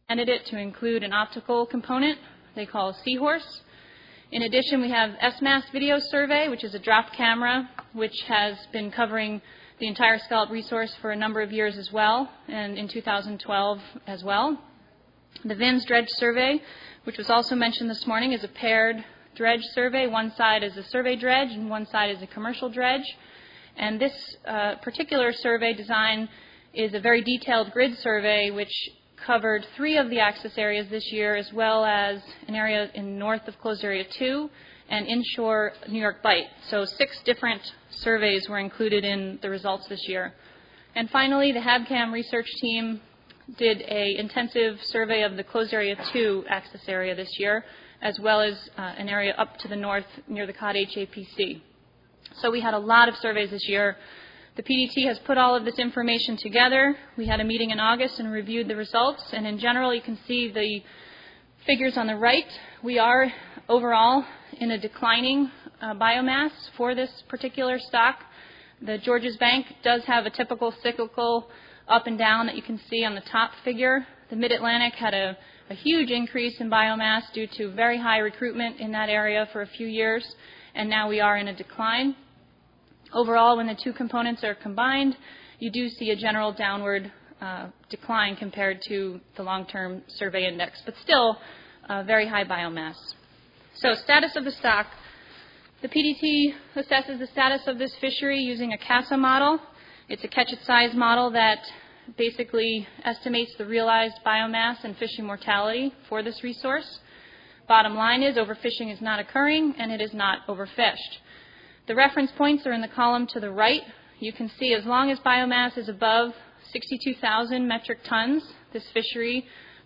expanded it to include an optical component they call Seahorse. In addition, we have SMAS Video Survey, which is a drop camera, which has been covering the entire scallop resource for a number of years as well, and in 2012 as well. The VINS Dredge Survey, which was also mentioned this morning, is a paired dredge survey. One side is a survey dredge and one side is a commercial dredge. And this particular survey design is a very detailed grid survey which covered 3 of the access areas this year, as well as an area in north of Closed Area 2 and inshore New York Bight. So 6 different surveys were included in the results this year. And finally, the HABCAM research team did an intensive survey of the Closed Area 2 access area this year, as well as an area up to the north near the Cod HAPC. So we had a lot of surveys this year. The PDT has put all of this information together. We had a meeting in August and reviewed the results, and in general you can see the figures on the right. We are overall in a declining biomass for this particular stock. The Georges Bank does have a typical cyclical up and down that you can see on the top figure. The Mid-Atlantic had a huge increase in biomass due to very high recruitment in that area for a few years, and now we are in a decline. Overall, when the 2 components are combined, you do see a general downward decline compared to the long-term survey index, but still very high biomass. So status of the stock. The PDT assesses the status of this fishery using a CASA model. It's a catch-it-size model that basically estimates the realized biomass and fishing mortality for this resource. Bottom line is overfishing is not occurring and it is not overfished. The reference points are in the column to the right. You can see as long as biomass is above 62,000 metric tons, this fishery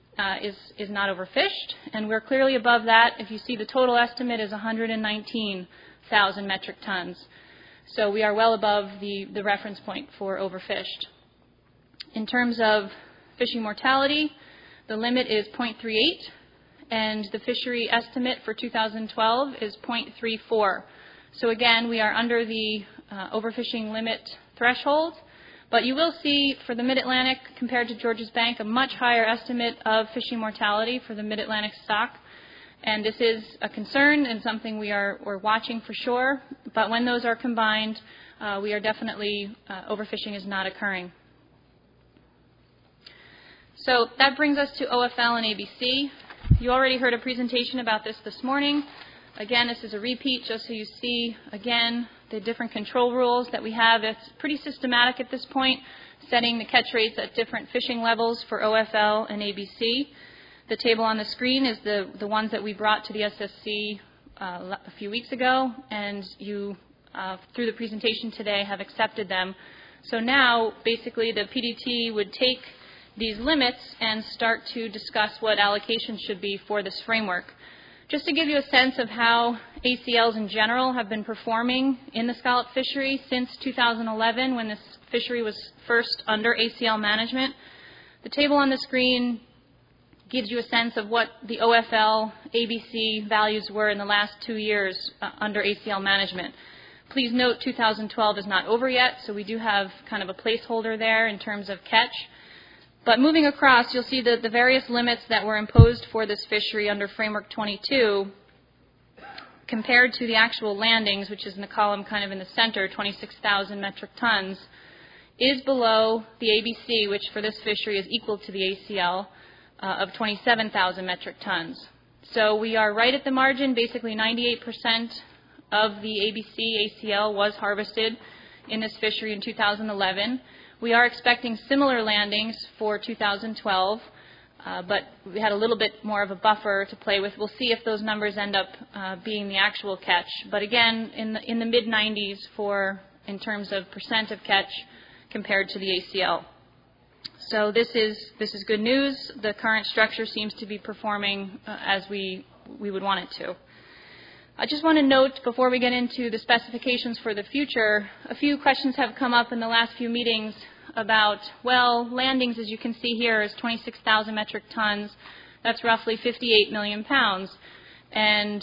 is not overfished, and we're clearly above that. If you see, the total estimate is 119,000 metric tons. So we are well above the reference point for overfished. In terms of fishing mortality, the limit is 0.38, and the fishery estimate for 2012 is 0.34. So again, we are under the overfishing limit threshold, but you will see for the Mid-Atlantic compared to Georges Bank a much higher estimate of fishing mortality for the Mid-Atlantic stock. And this is a concern and something we're watching for sure, but when those are combined, we are definitely, overfishing is not occurring. So that brings us to OFL and ABC. You already heard a presentation about this morning. Again, this is a repeat just so you see, again, the different control rules that we have. It's pretty systematic at this point, setting the catch rates at different fishing levels for OFL and ABC. The table on the screen is the ones that we brought to the SSC a few weeks ago, and you, through the presentation today, have accepted them. So now, basically, the PDT would take these limits and start to discuss what allocations should be for this framework. Just to give you a sense of how ACLs in general have been performing in the scallop fishery since 2011, when this fishery was first under ACL management, the table on the screen gives you a sense of what the OFL ABC values were in the last 2 years under ACL management. Please note 2012 is not over yet, so we do have kind of a placeholder there in terms of catch. But moving across, you'll see that the various limits that were imposed for this fishery under Framework 22 compared to the actual landings, which is in the column kind of in the center, 26,000 metric tons, is below the ABC, which for this fishery is equal to the ACL of 27,000 metric tons. So we are right at the margin. Basically 98% of the ABC ACL was harvested in this fishery in 2011. We are expecting similar landings for 2012, but we had a little bit more of a buffer to play with. We'll see if those numbers end up being the actual catch. But again, in the mid-90s in terms of percent of catch compared to the ACL. So this is good news. The current structure seems to be performing as we would want it to. I just want to note before we get into the specifications for the future, a few questions have come up in the last few meetings about, well, landings, as you can see here, is 26,000 metric tons. That's roughly 58 million pounds. And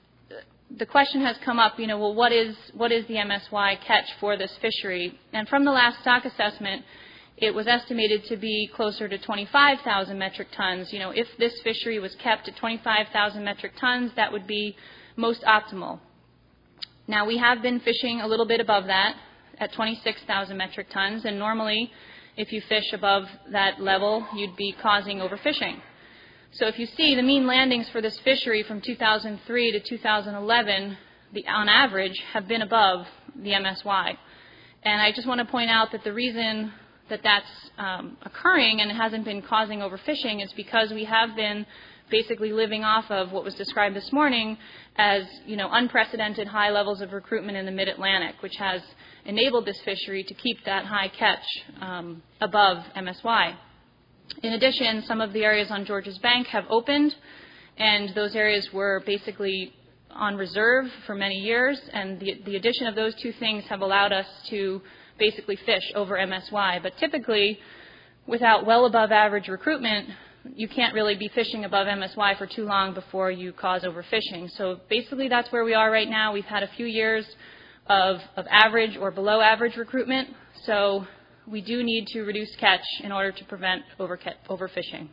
the question has come up, well, what is the MSY catch for this fishery? And from the last stock assessment, it was estimated to be closer to 25,000 metric tons. If this fishery was kept at 25,000 metric tons, that would be most optimal. Now, we have been fishing a little bit above that at 26,000 metric tons, and normally, if you fish above that level, you'd be causing overfishing. So if you see the mean landings for this fishery from 2003 to 2011, on average, have been above the MSY. And I just want to point out that the reason that that's occurring and it hasn't been causing overfishing is because we have been basically living off of what was described this morning as unprecedented high levels of recruitment in the mid-Atlantic, which has enabled this fishery to keep that high catch above MSY. In addition, some of the areas on Georges Bank have opened, and those areas were basically on reserve for many years, and the addition of those two things have allowed us to basically fish over MSY. But typically, without well above average recruitment, you can't really be fishing above MSY for too long before you cause overfishing. So basically that's where we are right now. We've had a few years of average or below average recruitment, so we do need to reduce catch in order to prevent overfishing.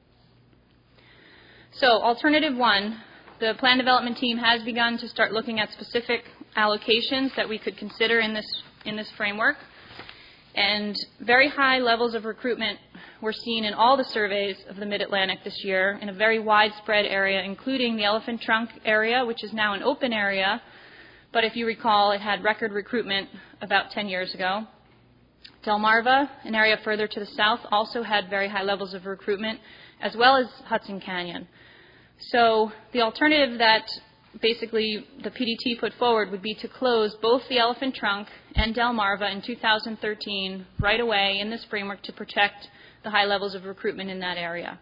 So alternative one, the plan development team has begun to start looking at specific allocations that we could consider in this framework. And very high levels of recruitment were seen in all the surveys of the Mid-Atlantic this year in a very widespread area, including the Elephant Trunk area, which is now an open area. But if you recall, it had record recruitment about 10 years ago. Delmarva, an area further to the south, also had very high levels of recruitment, as well as Hudson Canyon. So the alternative that basically the PDT put forward would be to close both the Elephant Trunk and Delmarva in 2013 right away in this framework to protect the high levels of recruitment in that area.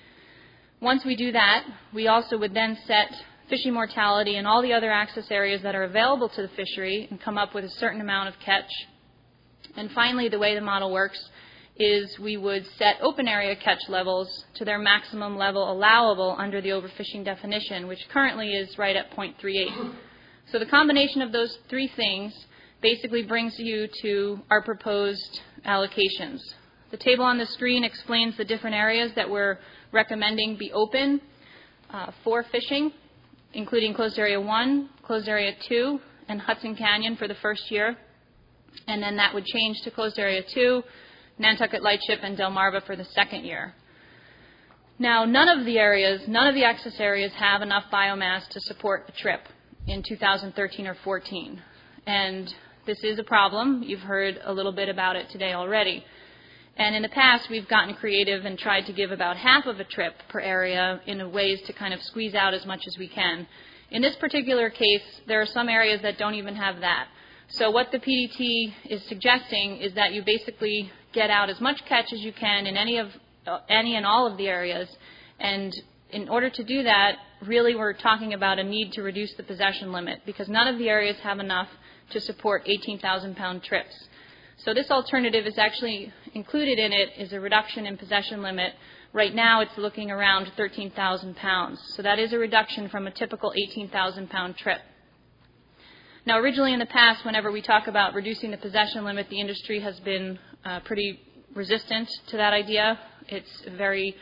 Once we do that, we also would then set fishing mortality in all the other access areas that are available to the fishery and come up with a certain amount of catch. And finally, the way the model works is we would set open area catch levels to their maximum level allowable under the overfishing definition, which currently is right at 0.38. So the combination of those three things basically brings you to our proposed allocations. The table on the screen explains the different areas that we're recommending be open for fishing, including Closed Area 1, Closed Area 2, and Hudson Canyon for the first year. And then that would change to Closed Area 2, Nantucket Lightship, and Delmarva for the second year. Now, none of the access areas have enough biomass to support a trip in 2013 or 14. And this is a problem. You've heard a little bit about it today already. And in the past, we've gotten creative and tried to give about half of a trip per area in ways to kind of squeeze out as much as we can. In this particular case, there are some areas that don't even have that. So what the PDT is suggesting is that you basically get out as much catch as you can in any and all of the areas. And in order to do that, really we're talking about a need to reduce the possession limit because none of the areas have enough to support 18,000-pound trips. So this alternative is actually included in it is a reduction in possession limit. Right now it's looking around 13,000 pounds. So that is a reduction from a typical 18,000-pound trip. Now, originally in the past, whenever we talk about reducing the possession limit, the industry has been pretty resistant to that idea. It's a very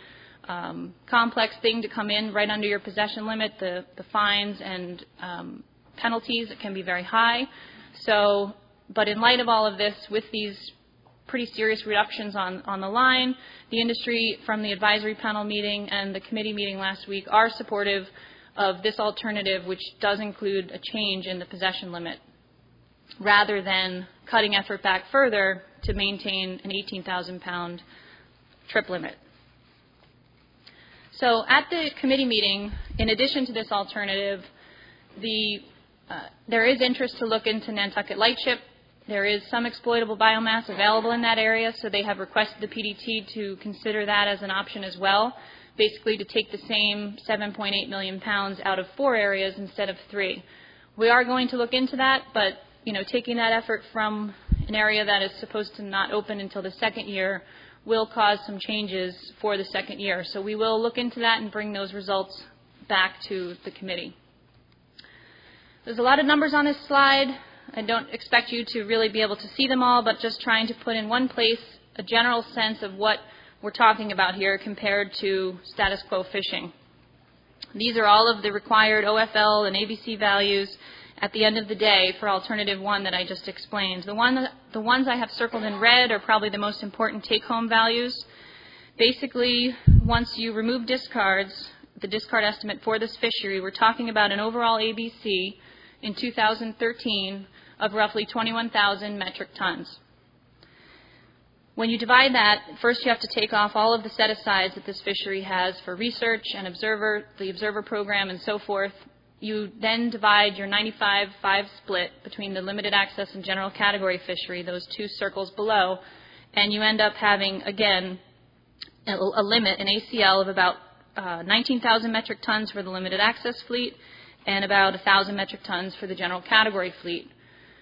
complex thing to come in right under your possession limit. The fines and penalties can be very high. So, but in light of all of this, with these pretty serious reductions on the line, the industry from the advisory panel meeting and the committee meeting last week are supportive of this alternative, which does include a change in the possession limit, rather than cutting effort back further to maintain an 18,000-pound trip limit. So at the committee meeting, in addition to this alternative, there is interest to look into Nantucket Lightship. There is some exploitable biomass available in that area, so they have requested the PDT to consider that as an option as well, basically to take the same 7.8 million pounds out of 4 areas instead of 3. We are going to look into that, but taking that effort from an area that is supposed to not open until the second year will cause some changes for the second year. So we will look into that and bring those results back to the committee. There's a lot of numbers on this slide. I don't expect you to really be able to see them all, but just trying to put in one place a general sense of what we're talking about here compared to status quo fishing. These are all of the required OFL and ABC values at the end of the day for alternative 1 that I just explained. The ones I have circled in red are probably the most important take-home values. Basically, once you remove discards, the discard estimate for this fishery, we're talking about an overall ABC in 2013 of roughly 21,000 metric tons. When you divide that, first you have to take off all of the set-asides that this fishery has for research and the observer program and so forth. You then divide your 95-5 split between the limited access and general category fishery, those two circles below, and you end up having, again, a limit, an ACL of about 19,000 metric tons for the limited access fleet and about 1,000 metric tons for the general category fleet.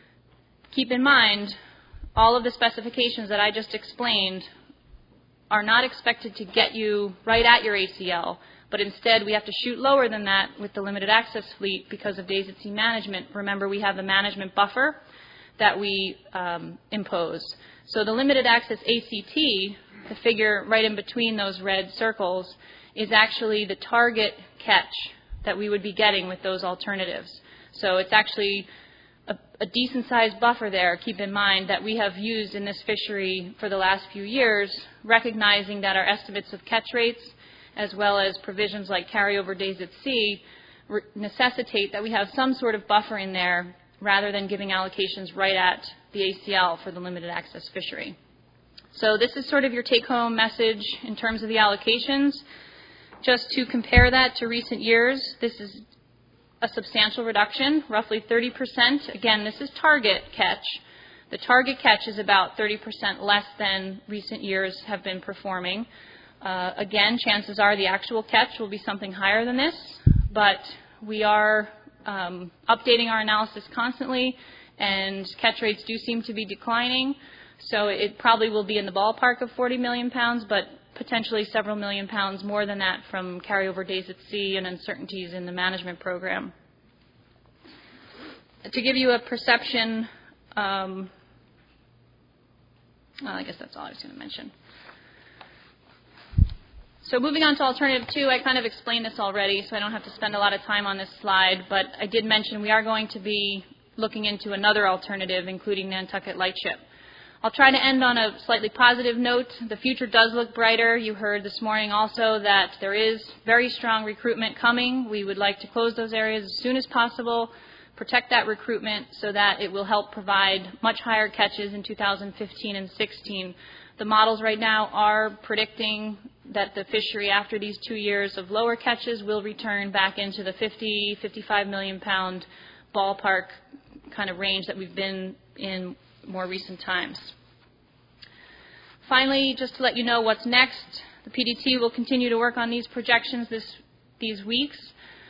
Keep in mind, all of the specifications that I just explained are not expected to get you right at your ACL, but instead we have to shoot lower than that with the limited access fleet because of days at sea management. Remember, we have a management buffer that we impose. So the limited access ACT, the figure right in between those red circles, is actually the target catch that we would be getting with those alternatives. So it's actually a decent-sized buffer there, keep in mind, that we have used in this fishery for the last few years, recognizing that our estimates of catch rates, as well as provisions like carryover days at sea, necessitate that we have some sort of buffer in there rather than giving allocations right at the ACL for the limited access fishery. So this is sort of your take-home message in terms of the allocations. Just to compare that to recent years, this is a substantial reduction, roughly 30%. Again, this is target catch. The target catch is about 30% less than recent years have been performing. Again, chances are the actual catch will be something higher than this, but we are updating our analysis constantly, and catch rates do seem to be declining. So it probably will be in the ballpark of 40 million pounds, but potentially several million pounds more than that from carryover days at sea and uncertainties in the management program. To give you a perception, I guess that's all I was going to mention. So moving on to alternative 2, I kind of explained this already, so I don't have to spend a lot of time on this slide, but I did mention we are going to be looking into another alternative, including Nantucket Lightship. I'll try to end on a slightly positive note. The future does look brighter. You heard this morning also that there is very strong recruitment coming. We would like to close those areas as soon as possible, protect that recruitment so that it will help provide much higher catches in 2015 and 16. The models right now are predicting that the fishery, after these 2 years of lower catches, will return back into the 50, 55 million pound ballpark kind of range that we've been in more recent times. Finally, just to let you know what's next, the PDT will continue to work on these projections these weeks.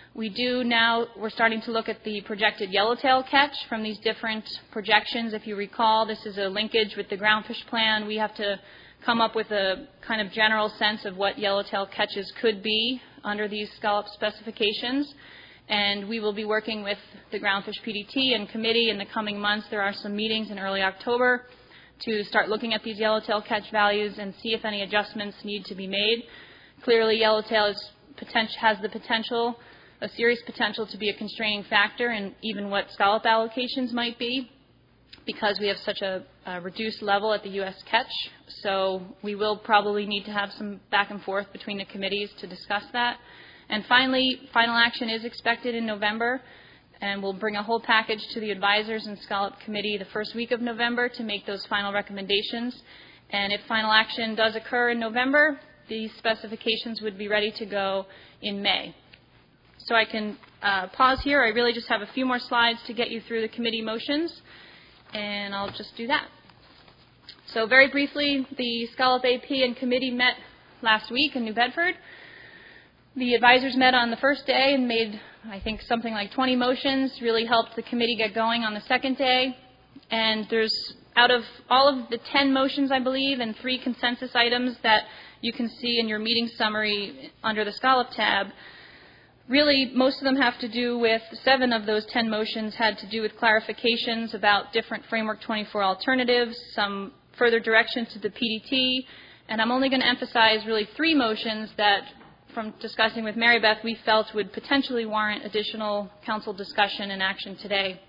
We're starting to look at the projected yellowtail catch from these different projections. If you recall, this is a linkage with the groundfish plan. We have to come up with a kind of general sense of what yellowtail catches could be under these scallop specifications. And we will be working with the Groundfish PDT and committee in the coming months. There are some meetings in early October to start looking at these yellowtail catch values and see if any adjustments need to be made. Clearly, yellowtail has the potential, a serious potential, to be a constraining factor in even what scallop allocations might be, because we have such a reduced level at the U.S. catch. So we will probably need to have some back and forth between the committees to discuss that. And finally, final action is expected in November, and we'll bring a whole package to the advisors and scallop committee the first week of November to make those final recommendations. And if final action does occur in November, these specifications would be ready to go in May. So I can pause here. I really just have a few more slides to get you through the committee motions, and I'll just do that. So very briefly, the Scallop AP and committee met last week in New Bedford. The advisors met on the first day and made, I think, something like 20 motions, really helped the committee get going on the second day. And there's, out of all of the 10 motions, I believe, and 3 consensus items that you can see in your meeting summary under the Scallop tab, really most of them have to do with, 7 of those 10 motions had to do with clarifications about different Framework 24 alternatives, some further directions to the PDT, and I'm only going to emphasize really 3 motions that, from discussing with Mary Beth, we felt would potentially warrant additional council discussion and action today.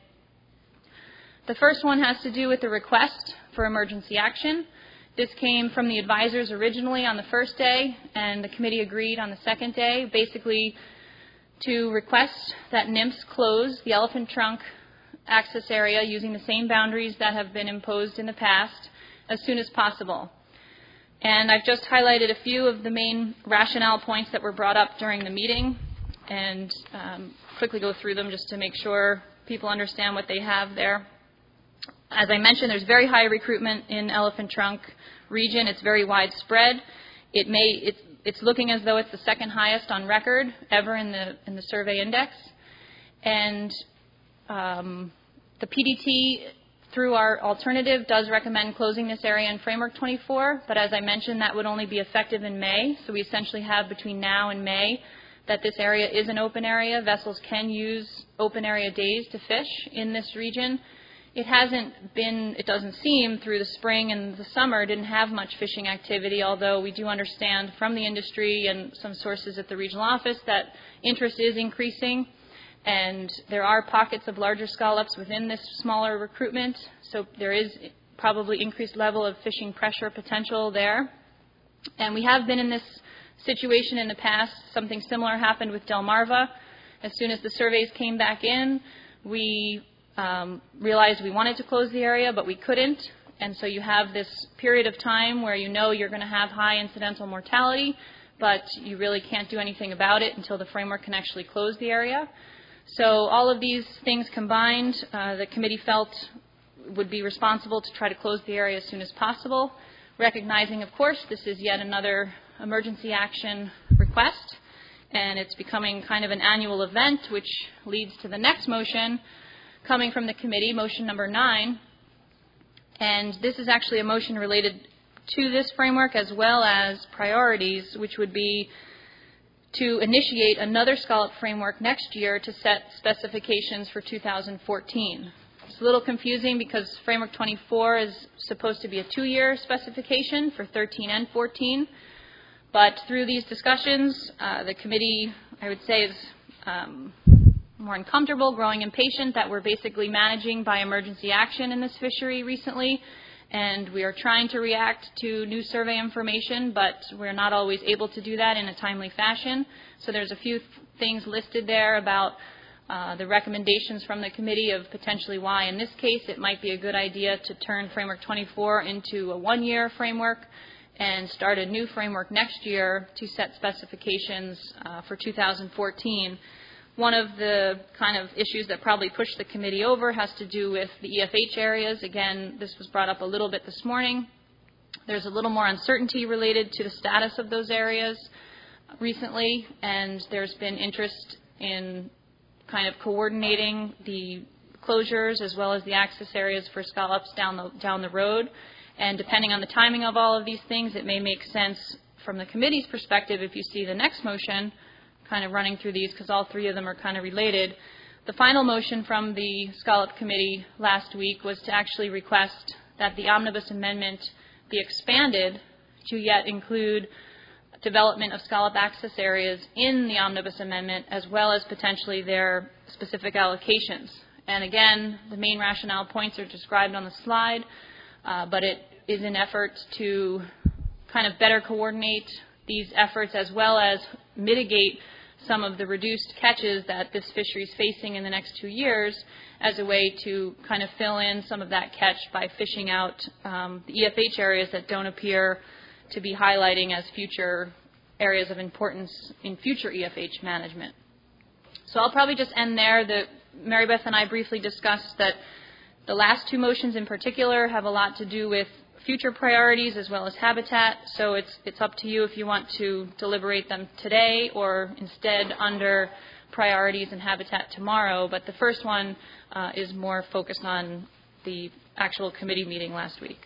The first one has to do with the request for emergency action. This came from the advisors originally on the first day, and the committee agreed on the second day, basically to request that NMFS close the Elephant Trunk access area using the same boundaries that have been imposed in the past as soon as possible. And I've just highlighted a few of the main rationale points that were brought up during the meeting, and quickly go through them just to make sure people understand what they have there. As I mentioned, there's very high recruitment in Elephant Trunk region. It's very widespread. It's looking as though it's the second highest on record ever in the survey index. And the PDT, through our alternative, does recommend closing this area in Framework 24, but as I mentioned, that would only be effective in May. So we essentially have between now and May that this area is an open area. Vessels can use open area days to fish in this region. It hasn't been, it doesn't seem, through the spring and the summer, didn't have much fishing activity, although we do understand from the industry and some sources at the regional office that interest is increasing, and there are pockets of larger scallops within this smaller recruitment, so there is probably increased level of fishing pressure potential there. And we have been in this situation in the past. Something similar happened with Delmarva. As soon as the surveys came back in, we realized we wanted to close the area, but we couldn't. And so you have this period of time where you know you're going to have high incidental mortality, but you really can't do anything about it until the framework can actually close the area. So all of these things combined, the committee felt would be responsible to try to close the area as soon as possible, recognizing, of course, this is yet another emergency action request, and it's becoming kind of an annual event, which leads to the next motion coming from the committee, motion number 9. And this is actually a motion related to this framework as well as priorities, which would be to initiate another scallop framework next year to set specifications for 2014. It's a little confusing because Framework 24 is supposed to be a 2-year specification for 13 and 14. But through these discussions, the committee, I would say, is more uncomfortable, growing impatient that we're basically managing by emergency action in this fishery recently. And we are trying to react to new survey information, but we're not always able to do that in a timely fashion. So there's a few things listed there about the recommendations from the committee of potentially why, in this case, it might be a good idea to turn Framework 24 into a 1-year framework and start a new framework next year to set specifications for 2014. One of the kind of issues that probably pushed the committee over has to do with the EFH areas. Again, this was brought up a little bit this morning. There's a little more uncertainty related to the status of those areas recently, and there's been interest in kind of coordinating the closures as well as the access areas for scallops down the road. And depending on the timing of all of these things, it may make sense from the committee's perspective, if you see the next motion, kind of running through these because all 3 of them are kind of related. The final motion from the Scallop Committee last week was to actually request that the omnibus amendment be expanded to yet include development of scallop access areas in the omnibus amendment, as well as potentially their specific allocations. And again, the main rationale points are described on the slide, but it is an effort to kind of better coordinate these efforts as well as mitigate some of the reduced catches that this fishery is facing in the next 2 years as a way to kind of fill in some of that catch by fishing out the EFH areas that don't appear to be highlighting as future areas of importance in future EFH management. So I'll probably just end there. Mary Beth and I briefly discussed that the last 2 motions in particular have a lot to do with future priorities as well as habitat, so it's up to you if you want to deliberate them today or instead under priorities and habitat tomorrow. But the first one is more focused on the actual committee meeting last week.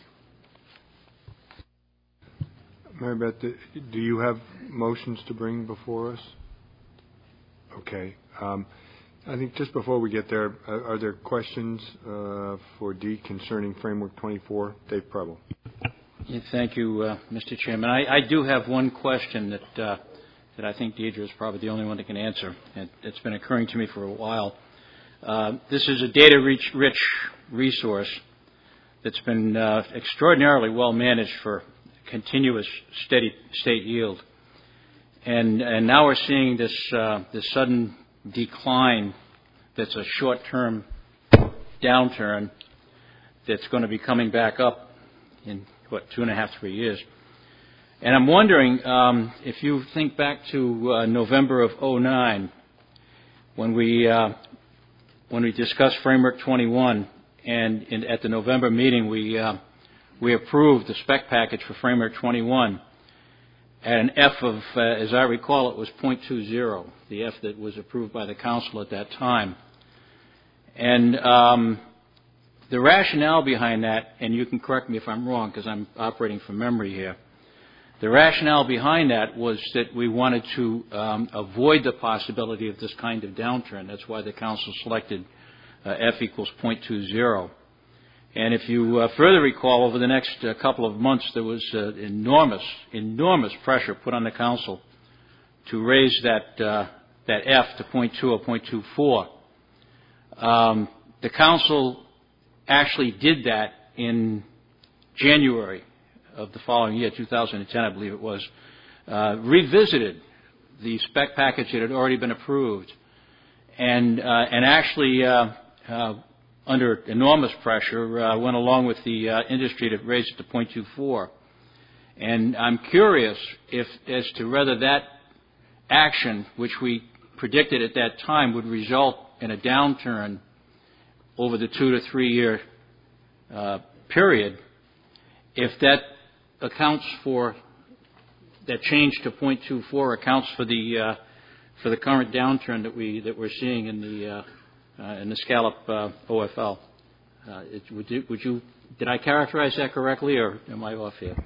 Mary Beth, do you have motions to bring before us? Okay. I think just before we get there, are there questions for Dee concerning Framework 24? Dave Preble. Yeah, thank you, Mr. Chairman. I do have one question that I think Deidre is probably the only one that can answer. It's been occurring to me for a while. This is a data-rich resource that's been extraordinarily well managed for continuous steady state yield. And now we're seeing this sudden decline that's a short-term downturn that's going to be coming back up in, 2.5, 3 years. And I'm wondering if you think back to November of 2009 when we discussed Framework 21, and at the November meeting we approved the spec package for Framework 21 at an F of, as I recall, it was 0.20, the F that was approved by the Council at that time. And the rationale behind that, and you can correct me if I'm wrong because I'm operating from memory here, the rationale behind that was that we wanted to avoid the possibility of this kind of downturn. That's why the Council selected F equals 0.20. And if you further recall, over the next couple of months, there was enormous pressure put on the Council to raise that F to 0.2 or 0.24. The Council actually did that in January of the following year, 2010, I believe it was, revisited the spec package that had already been approved, and actually under enormous pressure, went along with the industry to raise it to 0.24. And I'm curious as to whether that action, which we predicted at that time, would result in a downturn over the 2 to 3 year period, if that accounts for that change to 0.24 accounts for the current downturn that we're seeing in the scallop OFL. Did I characterize that correctly, or am I off here?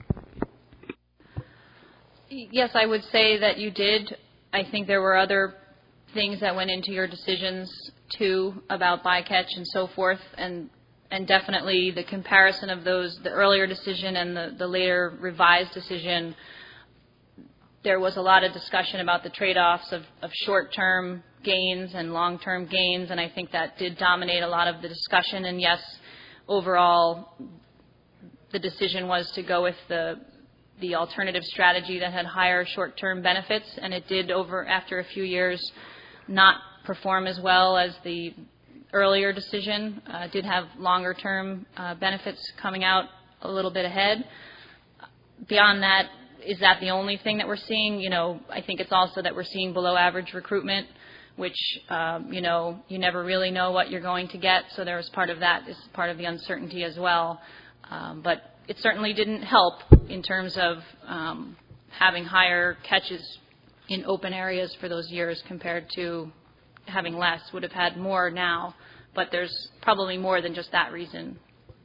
Yes, I would say that you did. I think there were other things that went into your decisions too about bycatch and so forth, and definitely the comparison of those, the earlier decision and the later revised decision. There was a lot of discussion about the trade-offs of short-term gains and long-term gains, and I think that did dominate a lot of the discussion. And yes, overall, the decision was to go with the alternative strategy that had higher short-term benefits, and it did, after a few years, not perform as well as the earlier decision. Did have longer-term benefits coming out a little bit ahead. Beyond that, is that the only thing that we're seeing? I think it's also that we're seeing below-average recruitment, which, you never really know what you're going to get. So there was part of that, is part of the uncertainty as well. But it certainly didn't help in terms of having higher catches in open areas for those years compared to having less. Would have had more now, but there's probably more than just that reason.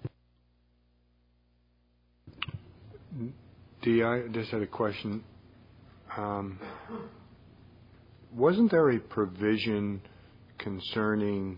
Dee, I just had a question. Wasn't there a provision concerning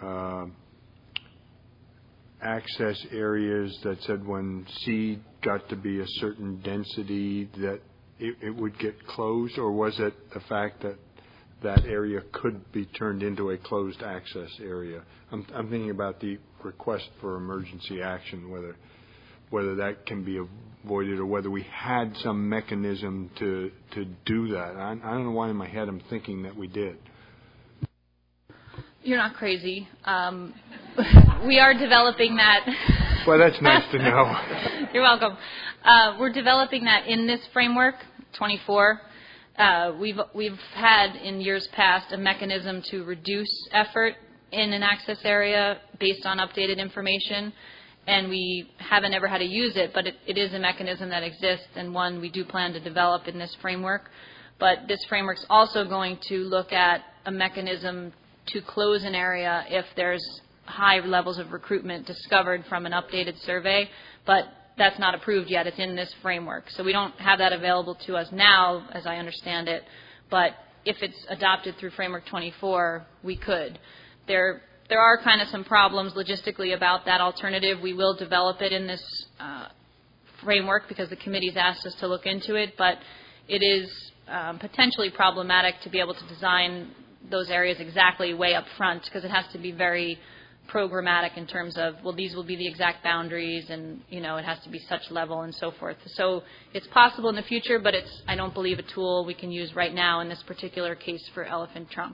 access areas that said when seed got to be a certain density that it would get closed, or was it the fact that that area could be turned into a closed access area? I'm thinking about the request for emergency action, whether that can be avoided or whether we had some mechanism to do that. I don't know why in my head I'm thinking that we did. You're not crazy. We are developing that. Well, that's nice to know. You're welcome. We're developing that in this framework, 24. We've had in years past a mechanism to reduce effort in an access area based on updated information, and we haven't ever had to use it, but it is a mechanism that exists and one we do plan to develop in this framework. But this framework's also going to look at a mechanism to close an area if there's high levels of recruitment discovered from an updated survey, but that's not approved yet. It's in this framework. So we don't have that available to us now, as I understand it, but if it's adopted through Framework 24, we could. There are kind of some problems logistically about that alternative. We will develop it in this framework because the committee's asked us to look into it, but it is potentially problematic to be able to design those areas exactly way up front because it has to be very programmatic in terms of, well, these will be the exact boundaries and, you know, it has to be such level and so forth. So it's possible in the future, but it's, I don't believe, a tool we can use right now in this particular case for Elephant Trunk.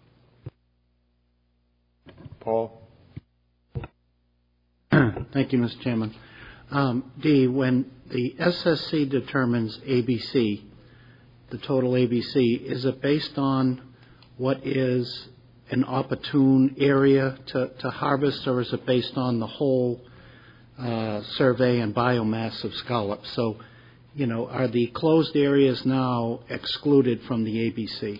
Paul? Thank you, Mr. Chairman. Dee, when the SSC determines ABC, the total ABC, is it based on what is an opportune area to harvest, or is it based on the whole survey and biomass of scallops? So, you know, are the closed areas now excluded from the ABC?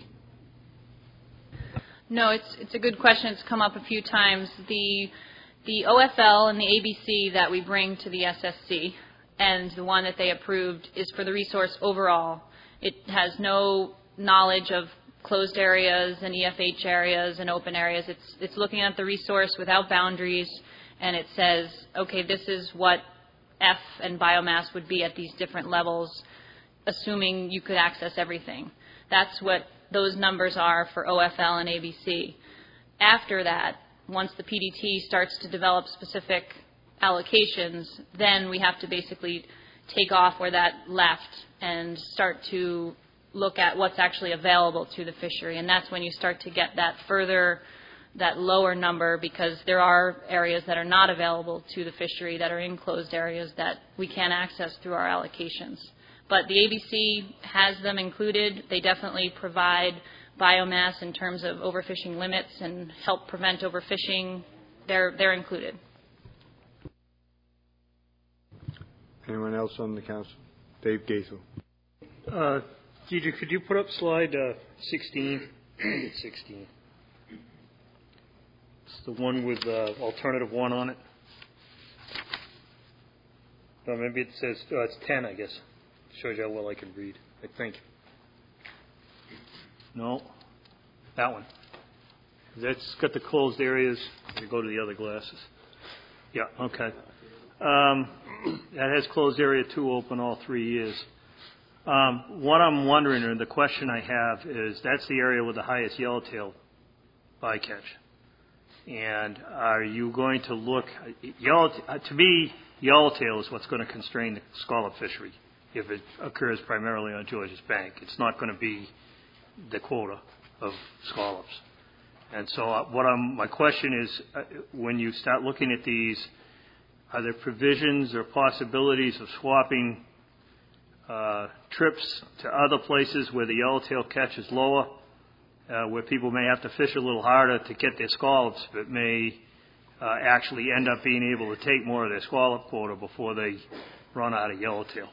No, it's a good question. It's come up a few times. The OFL and the ABC that we bring to the SSC and the one that they approved is for the resource overall. It has no knowledge of closed areas and EFH areas and open areas. It's looking at the resource without boundaries, and it says, okay, this is what F and biomass would be at these different levels, assuming you could access everything. That's what those numbers are for OFL and ABC. After that, once the PDT starts to develop specific allocations, then we have to basically take off where that left and start to look at what's actually available to the fishery. And that's when you start to get that further, that lower number, because there are areas that are not available to the fishery that are in closed areas that we can't access through our allocations. But the ABC has them included. They definitely provide biomass in terms of overfishing limits and help prevent overfishing. They're included. Anyone else on the council? Dave Gaithel. Deidre, could you put up slide 16? 16. It's the one with alternative 1 on it. No, maybe it says, it's 10, I guess. Shows you how well I can read, I think. No, that one. That's got the closed areas. You go to the other glasses. Yeah, okay. That has closed area 2 open all 3 years. What I'm wondering, or the question I have, is that's the area with the highest yellowtail bycatch. And are you going to look, to me, yellowtail is what's going to constrain the scallop fishery if it occurs primarily on Georges Bank. It's not going to be the quota of scallops. And so my question is, when you start looking at these, are there provisions or possibilities of swapping trips to other places where the yellowtail catch is lower, where people may have to fish a little harder to get their scallops, but may actually end up being able to take more of their scallop quota before they run out of yellowtail?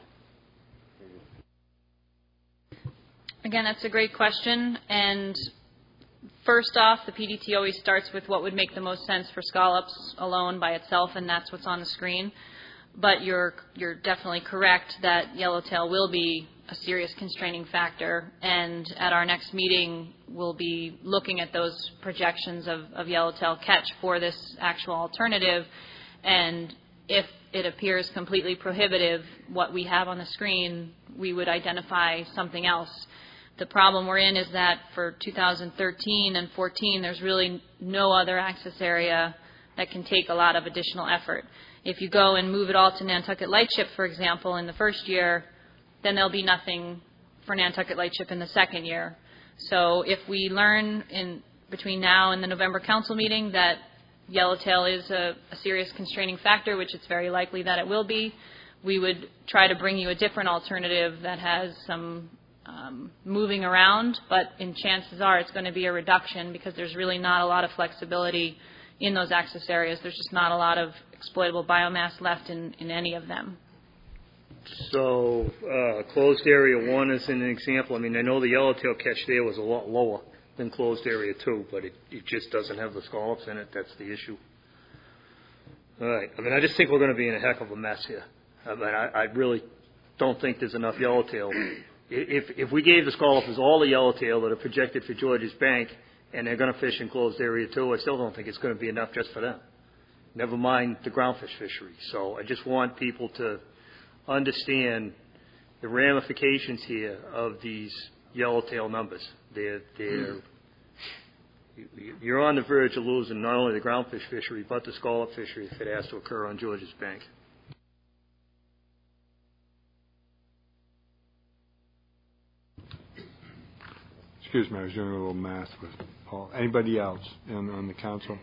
Again, that's a great question. And first off, the PDT always starts with what would make the most sense for scallops alone by itself, and that's what's on the screen. But you're definitely correct that yellowtail will be a serious constraining factor, and at our next meeting we'll be looking at those projections of yellowtail catch for this actual alternative, and if it appears completely prohibitive, what we have on the screen, we would identify something else. The problem we're in is that for 2013 and 14, there's really no other access area that can take a lot of additional effort. If you go and move it all to Nantucket Lightship, for example, in the first year, then there'll be nothing for Nantucket Lightship in the second year. So if we learn between now and the November council meeting that yellowtail is a serious constraining factor, which it's very likely that it will be, we would try to bring you a different alternative that has some moving around, but in chances are it's going to be a reduction because there's really not a lot of flexibility in those access areas. There's just not a lot of exploitable biomass left in any of them. So closed area 1 is an example. I mean, I know the yellowtail catch there was a lot lower than closed area 2, but it just doesn't have the scallops in it. That's the issue. All right. I mean, I just think we're going to be in a heck of a mess here. I mean, I really don't think there's enough yellowtail if we gave the scallopers all the yellowtail that are projected for Georges Bank and they're going to fish in closed area 2, I still don't think it's going to be enough just for them. Never mind the groundfish fishery. So I just want people to understand the ramifications here of these yellowtail numbers. You're on the verge of losing not only the groundfish fishery, but the scallop fishery if it has to occur on Georges Bank. Excuse me, I was doing a little math with Paul. Anybody else on the council?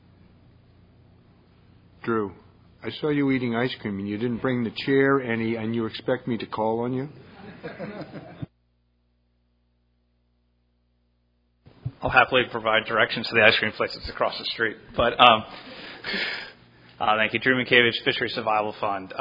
Drew, I saw you eating ice cream and you didn't bring the chair and you expect me to call on you? I'll happily provide directions to the ice cream place that's across the street. But thank you. Drew Minkiewicz, Fishery Survival Fund.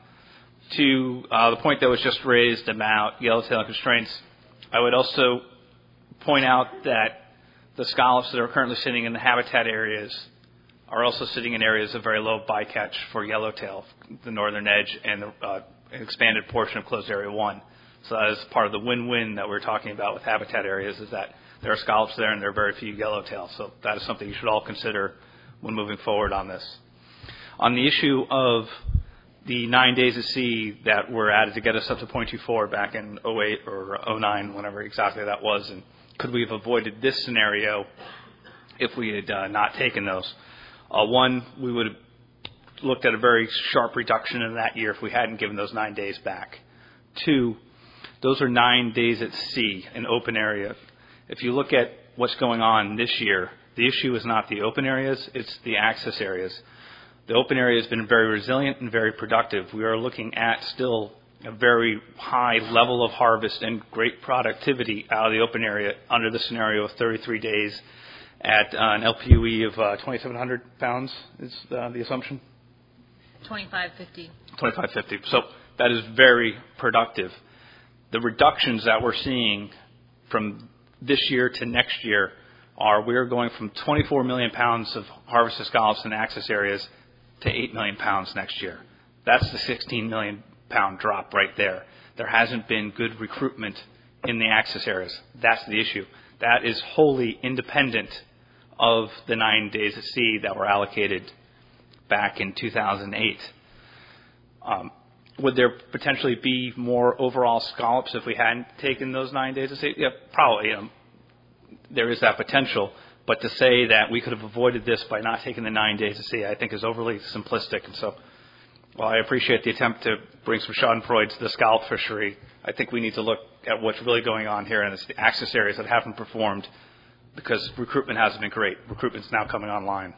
To the point that was just raised about yellowtail constraints, I would also point out that the scallops that are currently sitting in the habitat areas are also sitting in areas of very low bycatch for yellowtail, the northern edge and the expanded portion of closed area 1. So that is part of the win-win that we're talking about with habitat areas, is that there are scallops there and there are very few yellowtail. So that is something you should all consider when moving forward on this. On the issue of the 9 days at sea that were added to get us up to 0.24 back in 08 or 09, whenever exactly that was, and could we have avoided this scenario if we had not taken those? One, we would have looked at a very sharp reduction in that year if we hadn't given those 9 days back. Two, those are 9 days at sea, an open area. If you look at what's going on this year, the issue is not the open areas, it's the access areas. The open area has been very resilient and very productive. We are looking at still a very high level of harvest and great productivity out of the open area under the scenario of 33 days at an LPUE of 2,700 pounds is the assumption? 2550. 2550. So that is very productive. The reductions that we're seeing from this year to next year are we're going from 24 million pounds of harvested scallops in access areas to 8 million pounds next year. That's the 16 million pound drop right there. There hasn't been good recruitment in the access areas. That's the issue. That is wholly independent of the 9 days at sea that were allocated back in 2008. Would there potentially be more overall scallops if we hadn't taken those 9 days at sea? Yeah, probably. There is that potential. But to say that we could have avoided this by not taking the 9 days at sea, I think is overly simplistic. And so, while I appreciate the attempt to bring some schadenfreude to the scallop fishery, I think we need to look at what's really going on here, and it's the access areas that haven't performed because recruitment hasn't been great. Recruitment's now coming online.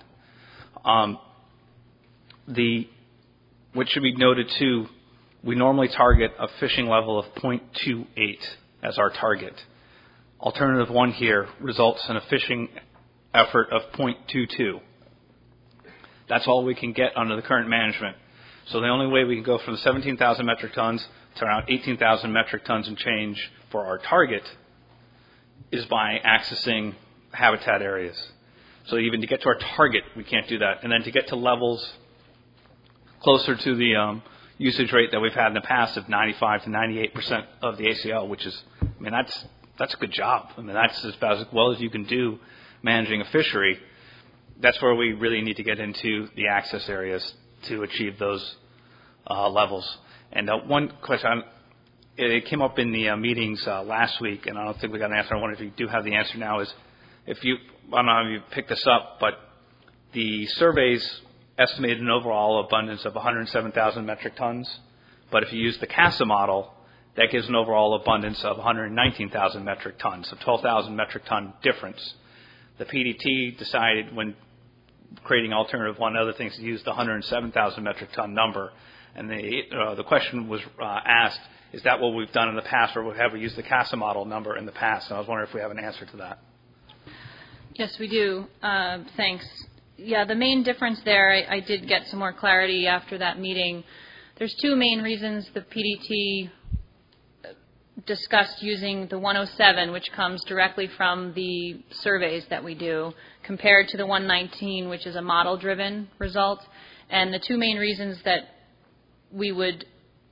What should be noted, too, we normally target a fishing level of 0.28 as our target. Alternative 1 here results in a fishing effort of 0.22. That's all we can get under the current management. So the only way we can go from 17,000 metric tons to around 18,000 metric tons and change for our target is by accessing habitat areas. So even to get to our target, we can't do that. And then to get to levels closer to the usage rate that we've had in the past of 95 to 98% of the ACL, which is, that's a good job. That's about as well as you can do managing a fishery. That's where we really need to get into the access areas to achieve those levels. And one question, it came up in the meetings last week, and I don't think we got an answer. I wonder if you do have the answer now. Is I don't know if you picked this up, but the surveys estimated an overall abundance of 107,000 metric tons. But if you use the CASA model, that gives an overall abundance of 119,000 metric tons, a 12,000 metric ton difference. The PDT decided when creating alternative 1 other things to use the 107,000 metric ton number. And the question was asked, is that what we've done in the past, or have we used the CASA model number in the past? And I was wondering if we have an answer to that. Yes, we do. Thanks. Yeah, the main difference there, I did get some more clarity after that meeting. There's 2 main reasons the PDT discussed using the 107, which comes directly from the surveys that we do, compared to the 119, which is a model-driven result. And the 2 main reasons that we would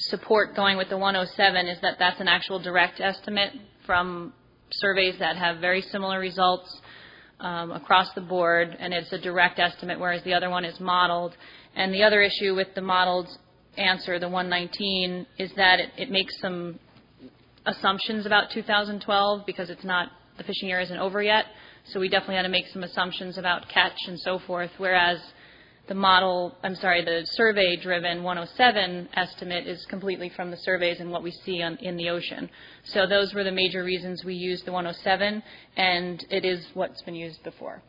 support going with the 107 is that that's an actual direct estimate from surveys that have very similar results across the board, and it's a direct estimate, whereas the other one is modeled. And the other issue with the modeled answer, the 119, is that it makes some assumptions about 2012 because it's not, the fishing year isn't over yet. So we definitely had to make some assumptions about catch and so forth, whereas the survey-driven 107 estimate is completely from the surveys and what we see in the ocean. So those were the major reasons we used the 107, and it is what's been used before.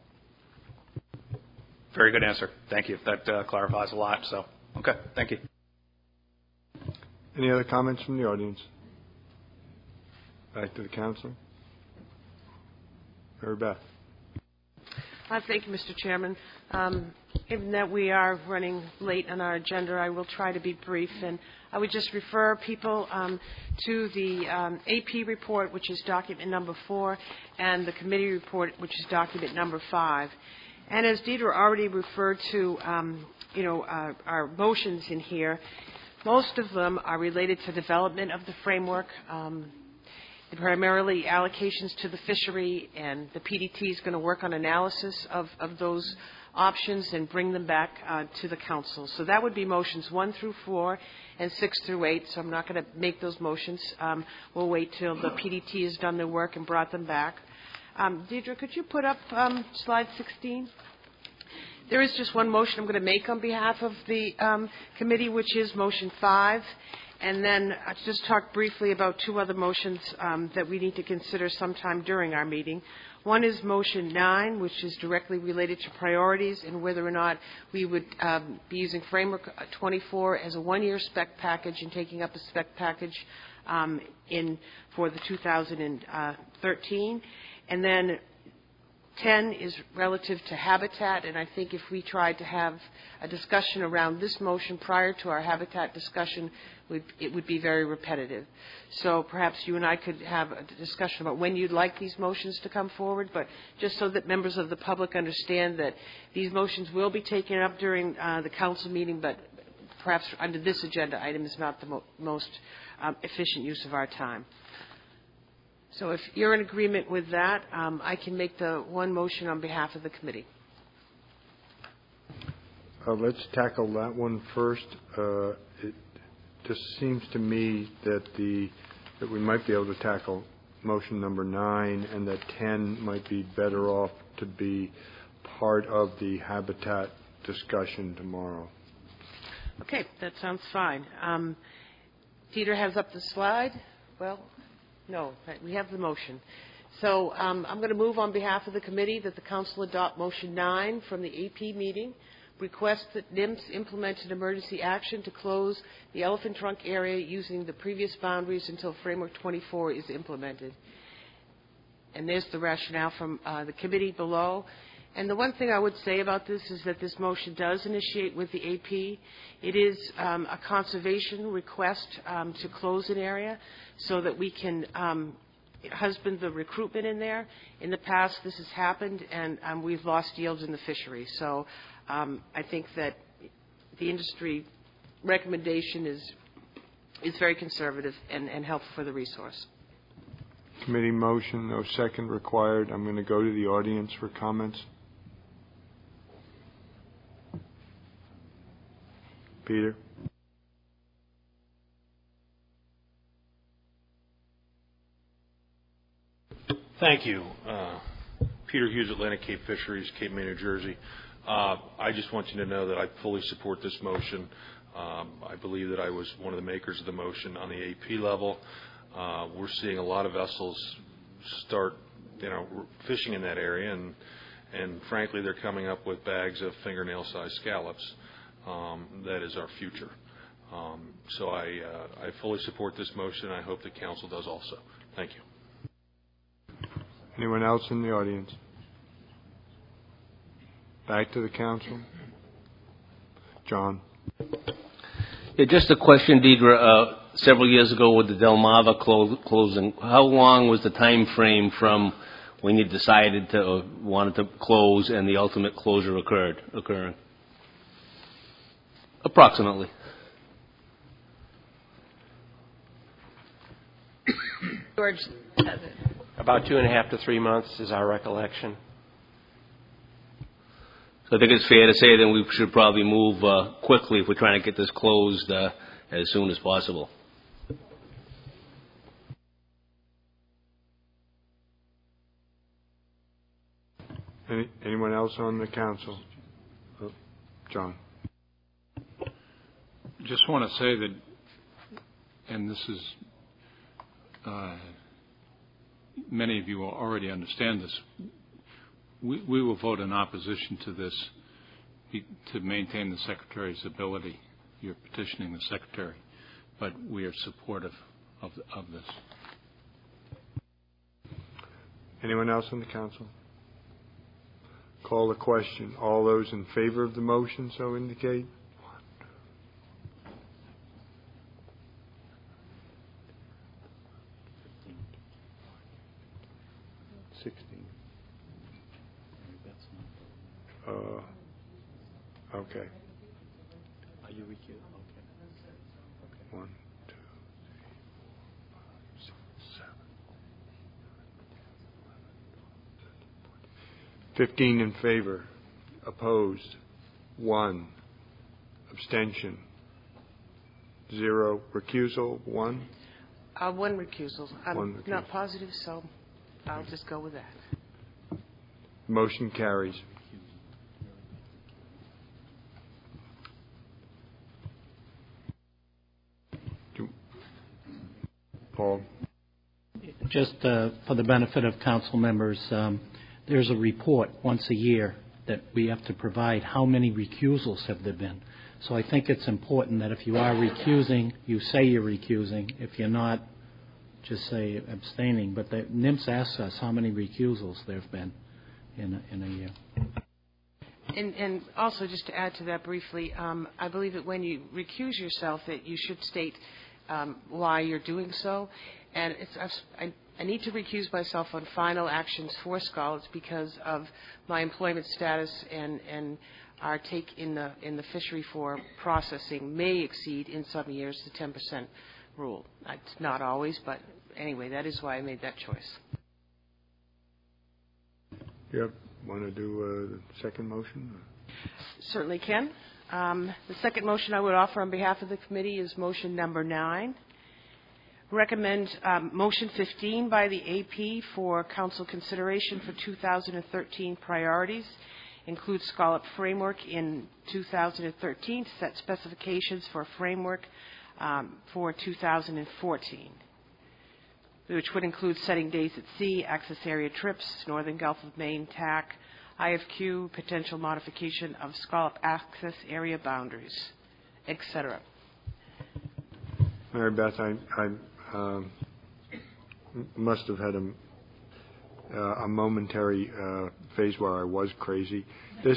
Very good answer. Thank you. That clarifies a lot. So, okay, thank you. Any other comments from the audience? Back to the council. Mary Beth. Thank you, Mr. Chairman. Given that we are running late on our agenda, I will try to be brief, and I would just refer people to the AP report, which is document number 4, and the committee report, which is document number 5. And as Deidre already referred to, our motions in here, most of them are related to development of the framework, primarily allocations to the fishery, and the PDT is going to work on analysis of those options and bring them back to the council. So that would be motions 1 through 4 and 6 through 8. So I'm not going to make those motions. We'll wait till the PDT has done their work and brought them back. Deidre, could you put up slide 16? There is just one motion I'm going to make on behalf of the committee, which is motion 5. And then I'll just talk briefly about 2 other motions that we need to consider sometime during our meeting. One is motion 9, which is directly related to priorities and whether or not we would be using Framework 24 as a 1-year spec package and taking up a spec package for the 2013. And then 10 is relative to habitat, and I think if we tried to have a discussion around this motion prior to our habitat discussion, it would be very repetitive. So perhaps you and I could have a discussion about when you'd like these motions to come forward, but just so that members of the public understand that these motions will be taken up during the council meeting, but perhaps under this agenda item is not the most efficient use of our time. So if you're in agreement with that, I can make the one motion on behalf of the committee. Let's tackle that one first. It just seems to me that we might be able to tackle motion number 9, and that 10 might be better off to be part of the habitat discussion tomorrow. Okay, that sounds fine. Peter has up the slide. Well, no, we have the motion. So I'm going to move on behalf of the committee that the council adopt motion 9 from the AP meeting. Request that NIMS implement an emergency action to close the Elephant Trunk area using the previous boundaries until Framework 24 is implemented. And there's the rationale from the committee below. And the one thing I would say about this is that this motion does initiate with the AP. It is a conservation request to close an area so that we can husband the recruitment in there. In the past, this has happened, and we've lost yields in the fishery. So I think that the industry recommendation is very conservative and helpful for the resource. Committee motion, no second required. I'm going to go to the audience for comments. Peter. Thank you. Peter Hughes, Atlantic Cape Fisheries, Cape May, New Jersey. I just want you to know that I fully support this motion. I believe that I was one of the makers of the motion on the AP level. We're seeing a lot of vessels start, fishing in that area, and frankly, they're coming up with bags of fingernail-sized scallops. That is our future. So I fully support this motion. I hope the council does also. Thank you. Anyone else in the audience? Back to the council. John. Yeah, just a question, Deidre. Several years ago with the Delmarva closing, how long was the time frame from when you decided to wanted to close and the ultimate closure occurring? Approximately. George has it. About 2.5 to 3 months is our recollection. So I think it's fair to say that we should probably move quickly if we're trying to get this closed as soon as possible. Anyone else on the council? John. Just want to say that, and this is, many of you will already understand this, we will vote in opposition to this to maintain the Secretary's ability. You're petitioning the Secretary, but we are supportive of this. Anyone else on the council? Call the question. All those in favor of the motion so indicate. 16. Okay. Are you recused? Okay. 1, 2, 3, 4, 5, 6, 7, 15 in favor, opposed, 1, abstention, 0, recusal, 1. One recusal. I'm One recusal. not positive, so I'll just go with that. Motion carries. Paul. Just for the benefit of council members, there's a report once a year that we have to provide how many recusals have there been. So I think it's important that if you are recusing, you say you're recusing. If you're not, just say abstaining. But the NIMS asks us how many recusals there have been in a year. And also, just to add to that briefly, I believe that when you recuse yourself, that you should state why you're doing so. And I need to recuse myself on final actions for Scholars because of my employment status and our take in the fishery for processing may exceed in some years the 10% rule. It's not always, but anyway, that is why I made that choice. Yep. Want to do a second motion? Certainly can. The second motion I would offer on behalf of the committee is motion number 9. Recommend motion 15 by the AP for council consideration for 2013 priorities. Include Scallop framework in 2013 to set specifications for a framework for 2014, which would include setting days at sea, access area trips, Northern Gulf of Maine TAC, IFQ, potential modification of Scallop access area boundaries, etc. Mary Beth, I must have had a momentary phase where I was crazy. This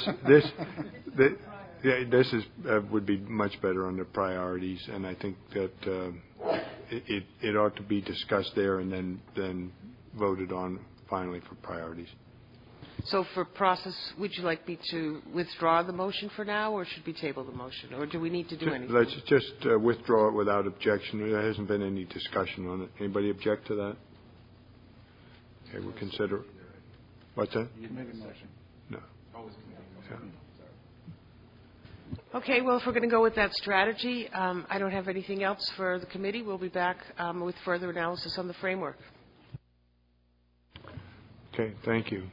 would be much better under priorities, and I think that it ought to be discussed there and then voted on finally for priorities. So for process, would you like me to withdraw the motion for now, or should we table the motion, or do we need to do anything? Let's just withdraw it without objection. There hasn't been any discussion on it. Anybody object to that? Okay, we'll consider. What's that? You can make a motion. No. Yeah. Okay, well, if we're going to go with that strategy, I don't have anything else for the committee. We'll be back with further analysis on the framework. Okay, thank you.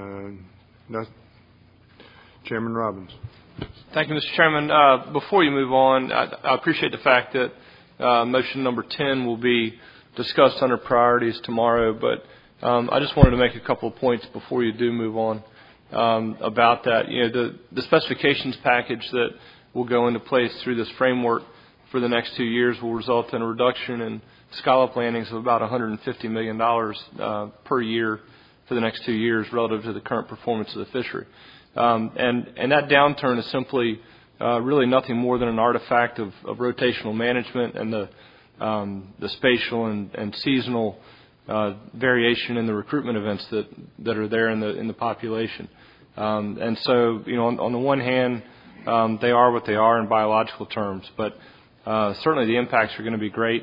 Chairman Robbins. Thank you, Mr. Chairman. Before you move on, I appreciate the fact that motion number 10 will be discussed under priorities tomorrow, but I just wanted to make a couple of points before you do move on about that. You know, the specifications package that will go into place through this framework for the next 2 years will result in a reduction in scallop landings of about $150 million per year for the next 2 years relative to the current performance of the fishery. And that downturn is simply really nothing more than an artifact of rotational management and the spatial and seasonal variation in the recruitment events that are there in the population. And so, you know, on the one hand, they are what they are in biological terms, but certainly the impacts are going to be great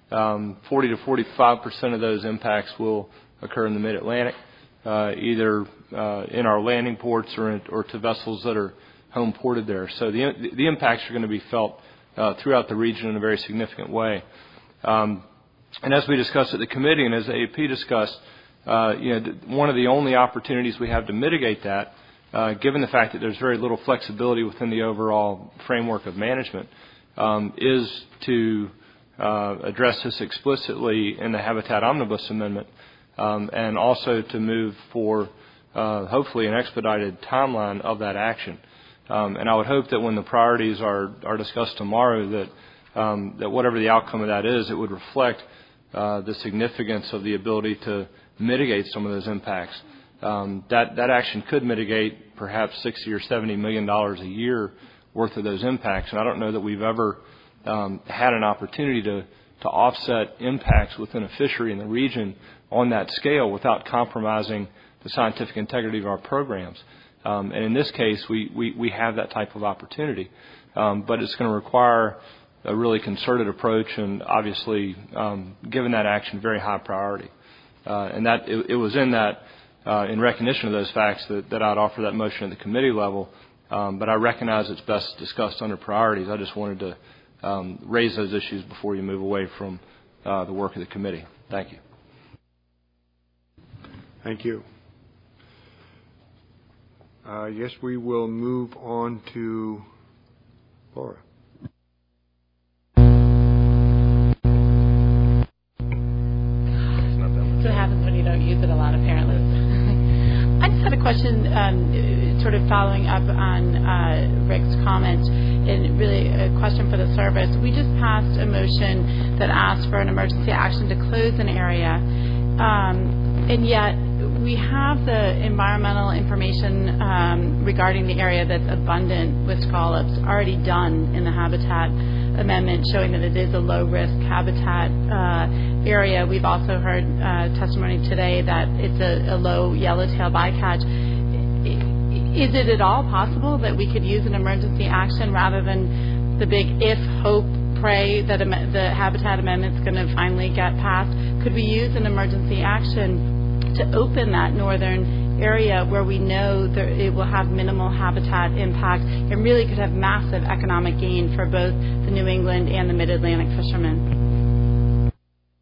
40 to 45% of those impacts will occur in the Mid-Atlantic, either in our landing ports or to vessels that are home ported there. So the impacts are going to be felt throughout the region in a very significant way. And as we discussed at the committee and as AEP discussed, one of the only opportunities we have to mitigate that, given the fact that there's very little flexibility within the overall framework of management, is to address this explicitly in the Habitat Omnibus Amendment, and also to move for hopefully an expedited timeline of that action. And I would hope that when the priorities are discussed tomorrow, that whatever the outcome of that is, it would reflect the significance of the ability to mitigate some of those impacts. That action could mitigate perhaps $60 or $70 million a year worth of those impacts, and I don't know that we've ever had an opportunity to offset impacts within a fishery in the region on that scale without compromising the scientific integrity of our programs. And in this case, we have that type of opportunity, but it's going to require a really concerted approach, and obviously, given that action, very high priority. And that it was in that, in recognition of those facts, that I'd offer that motion at the committee level. But I recognize it's best discussed under priorities. I just wanted to raise those issues before you move away from the work of the committee. Thank you. Thank you. I guess we will move on to Laura. That's what happens when you don't use it a lot, apparently. I just had a question, sort of following up on Rick's comment, and really a question for the service. We just passed a motion that asked for an emergency action to close an area, and yet we have the environmental information regarding the area that's abundant with scallops already done in the Habitat Amendment, showing that it is a low-risk habitat area. We've also heard testimony today that it's a low yellowtail bycatch. Is it at all possible that we could use an emergency action rather than the big if, hope, pray that the Habitat Amendment is going to finally get passed? Could we use an emergency action to open that northern area where we know that it will have minimal habitat impact and really could have massive economic gain for both the New England and the Mid-Atlantic fishermen?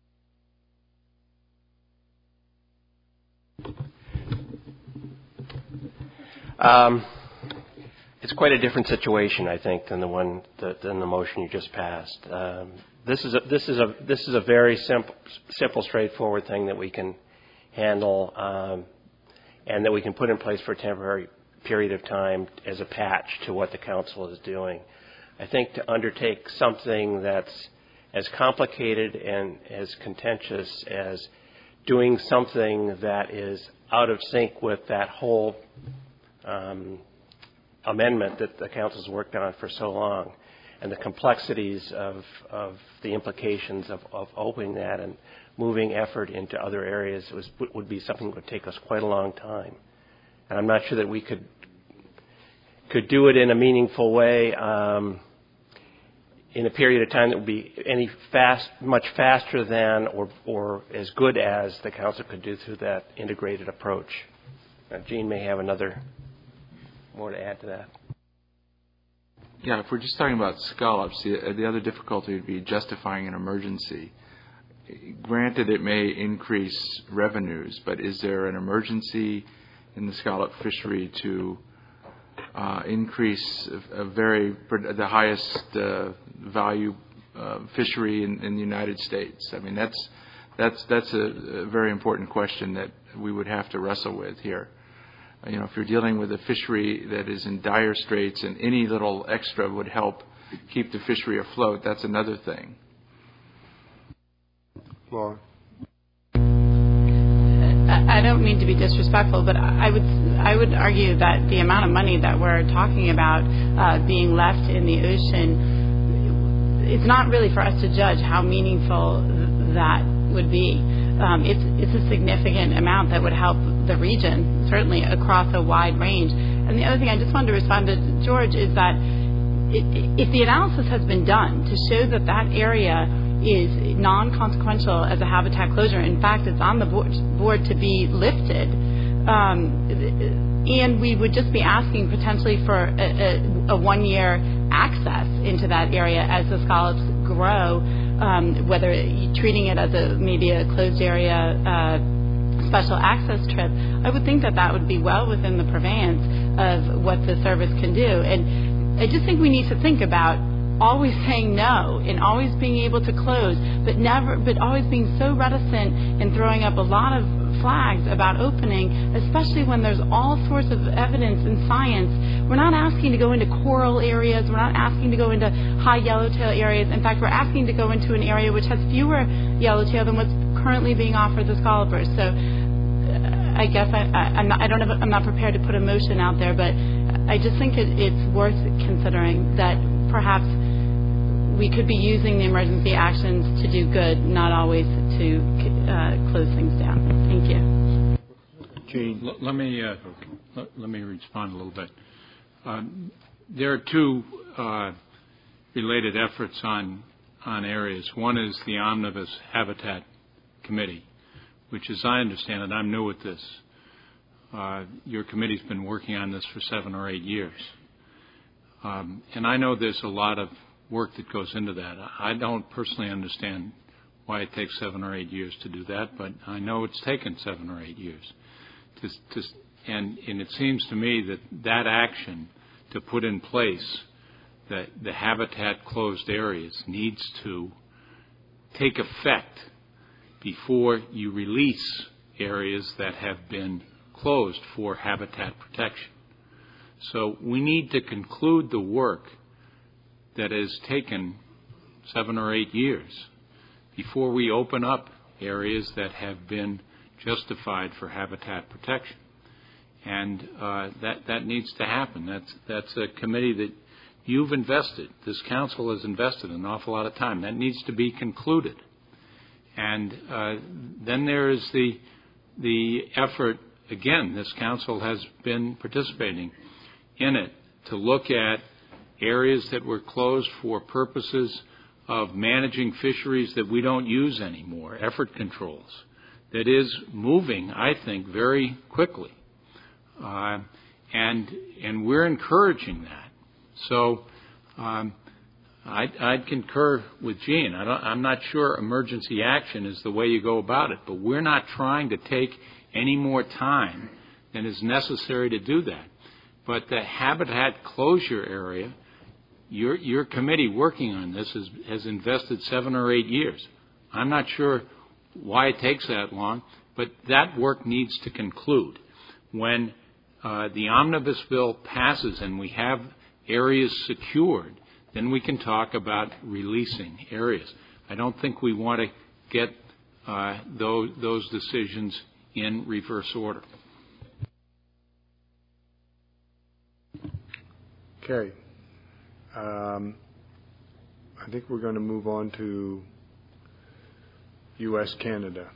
It's quite a different situation, I think, than the motion you just passed. This is a very simple, straightforward thing that we can handle, and that we can put in place for a temporary period of time as a patch to what the council is doing. I think to undertake something that's as complicated and as contentious as doing something that is out of sync with that whole amendment that the council's worked on for so long, and the complexities of the implications of opening that and moving effort into other areas would be something that would take us quite a long time. And I'm not sure that we could do it in a meaningful way in a period of time that would be much faster than or as good as the council could do through that integrated approach. Gene may have more to add to that. Yeah, if we're just talking about scallops, the other difficulty would be justifying an emergency. Granted, it may increase revenues, but is there an emergency in the scallop fishery to increase the highest value fishery in the United States? I mean, that's a very important question that we would have to wrestle with here. If you're dealing with a fishery that is in dire straits and any little extra would help keep the fishery afloat, that's another thing. Laura? I don't mean to be disrespectful, but I would argue that the amount of money that we're talking about being left in the ocean, it's not really for us to judge how meaningful that would be. It's a significant amount that would help the region, certainly across a wide range. And the other thing I just wanted to respond to George is that if the analysis has been done to show that area is non-consequential as a habitat closure. In fact, it's on the board to be lifted. And we would just be asking potentially for a one-year access into that area as the scallops grow, whether treating it as maybe a closed area special access trip. I would think that would be well within the purveyance of what the service can do. And I just think we need to think about always saying no and always being able to close, but always being so reticent and throwing up a lot of flags about opening, especially when there's all sorts of evidence and science. We're not asking to go into coral areas. We're not asking to go into high yellowtail areas. In fact, we're asking to go into an area which has fewer yellowtail than what's currently being offered to scallopers. So I guess I'm not prepared to put a motion out there, but I just think it's worth considering that perhaps we could be using the emergency actions to do good, not always to close things down. Thank you. Gene. Let me respond a little bit. There are two related efforts on areas. One is the Omnibus Habitat Committee, which, as I understand it, I'm new at this. Your committee's been working on this for 7 or 8 years. And I know there's a lot of work that goes into that. I don't personally understand why it takes 7 or 8 years to do that, but I know it's taken 7 or 8 years. And it seems to me that action to put in place the habitat closed areas needs to take effect before you release areas that have been closed for habitat protection. So we need to conclude the work that has taken 7 or 8 years before we open up areas that have been justified for habitat protection. And that needs to happen. That's a committee that you've invested, this council has invested an awful lot of time. That needs to be concluded. And then there is the effort, again, this council has been participating in it, to look at areas that were closed for purposes of managing fisheries that we don't use anymore, effort controls, that is moving, I think, very quickly. And we're encouraging that. So I'd concur with Gene. I'm not sure emergency action is the way you go about it, but we're not trying to take any more time than is necessary to do that. But the habitat closure area, your committee working on this has invested 7 or 8 years. I'm not sure why it takes that long, but that work needs to conclude. When the omnibus bill passes and we have areas secured, then we can talk about releasing areas. I don't think we want to get those decisions in reverse order. Okay. I think we're going to move on to U.S.-Canada.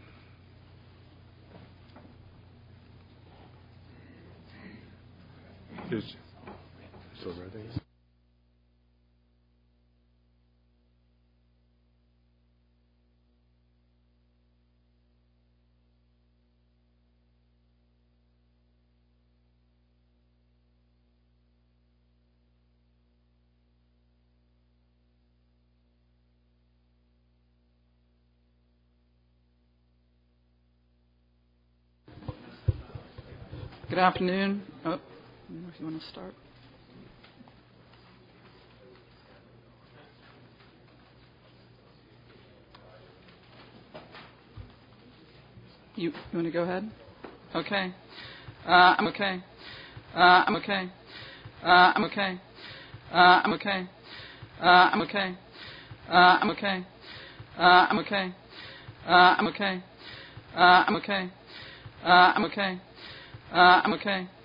Still ready? Good afternoon. Oh, I don't know if you want to start. You want to go ahead? Okay. I'm okay. I'm okay. I'm okay. I'm okay. I'm okay. I'm okay. I'm okay. I'm okay. I'm okay. I'm okay. I'm okay.